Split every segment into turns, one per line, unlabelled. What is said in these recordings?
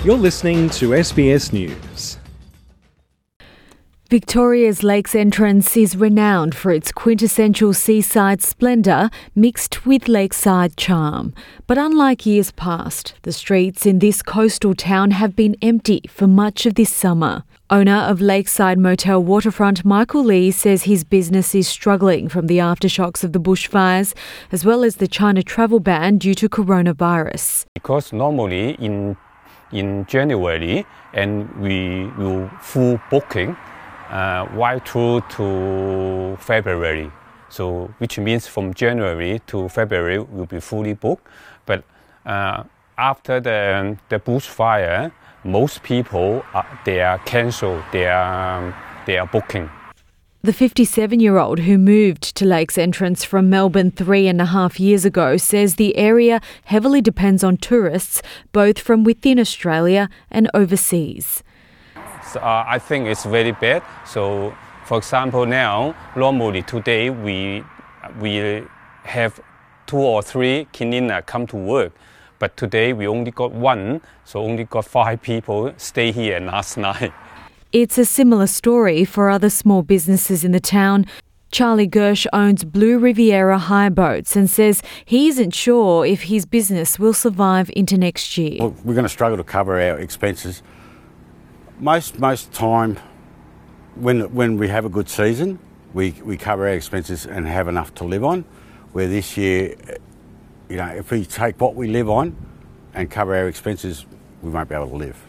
You're listening to SBS News.
Victoria's Lakes Entrance is renowned for its quintessential seaside splendour mixed with lakeside charm. But unlike years past, the streets in this coastal town have been empty for much of this summer. Owner of Lakeside Motel Waterfront, Michael Lee, says his business is struggling from the aftershocks of the bushfires, as well as the China travel ban due to coronavirus.
Because normally in January, and we will full booking right through to February. So which means from January to February will be fully booked. But after the bushfire, most people they are cancelled their booking.
The 57-year-old who moved to Lakes Entrance from Melbourne 3.5 years ago says the area heavily depends on tourists, both from within Australia and overseas.
So, I think it's very bad. So, for example, now, normally today we have 2 or 3 cleaners come to work. But today we only got 1, so only got 5 people stay here last night.
It's a similar story for other small businesses in the town. Charlie Gersh owns Blue Riviera Hire Boats and says he isn't sure if his business will survive into next year.
Well, we're going to struggle to cover our expenses. Most time, when we have a good season, we cover our expenses and have enough to live on. Where this year, if we take what we live on and cover our expenses, we won't be able to live.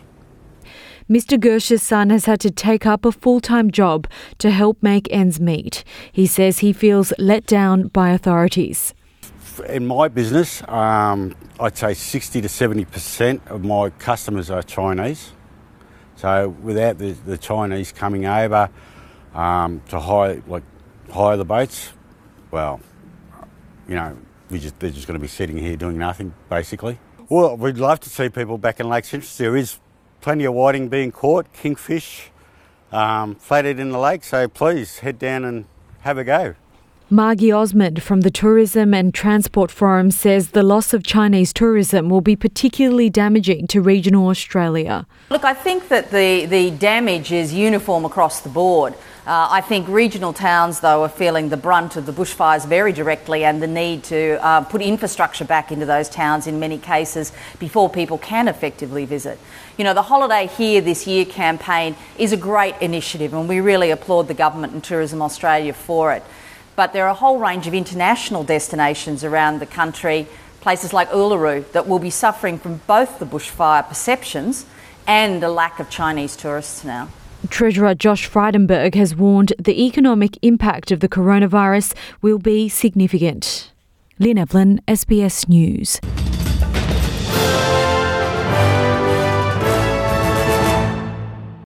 Mr. Gersh's son has had to take up a full-time job to help make ends meet. He says he feels let down by authorities.
In my business, I'd say 60 to 70% of my customers are Chinese. So without the Chinese coming over to hire the boats, well, they're just going to be sitting here doing nothing, basically. Well, we'd love to see people back in Lakes Entrance. There is plenty of whiting being caught, kingfish, flathead in the lake, so please head down and have a go.
Margie Osmond from the Tourism and Transport Forum says the loss of Chinese tourism will be particularly damaging to regional Australia.
Look, I think that the damage is uniform across the board. I think regional towns, though, are feeling the brunt of the bushfires very directly and the need to put infrastructure back into those towns in many cases before people can effectively visit. The Holiday Here This Year campaign is a great initiative and we really applaud the government and Tourism Australia for it. But there are a whole range of international destinations around the country, places like Uluru, that will be suffering from both the bushfire perceptions and a lack of Chinese tourists now.
Treasurer Josh Frydenberg has warned the economic impact of the coronavirus will be significant. Lynn Evelyn, SBS News.